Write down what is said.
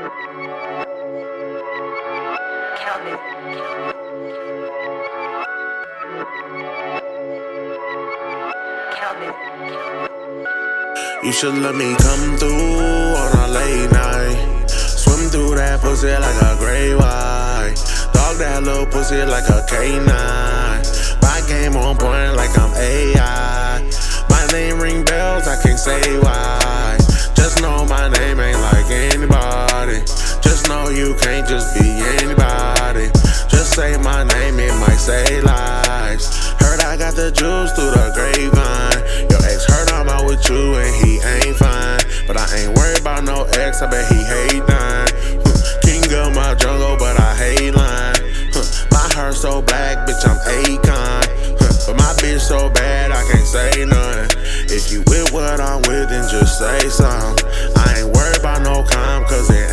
You should let me come through on a late night. Swim through that pussy like a gray white. Dog that little pussy like a K9. My game on point like I'm AI. My name ring bells, I can't say why. Just know my name ain't like anybody. Just know you can't just be anybody. Just say my name, it might save lives. Heard I got the juice through the grapevine. Your ex heard I'm out with you and he ain't fine. But I ain't worried about no ex, I bet he hate dying. King of my jungle, but I hate lying. My hair so black, bitch, I'm Akon. But my bitch so bad, I can't say nothing. If you with what I'm with, then just say something. I ain't worried about no calm, cause it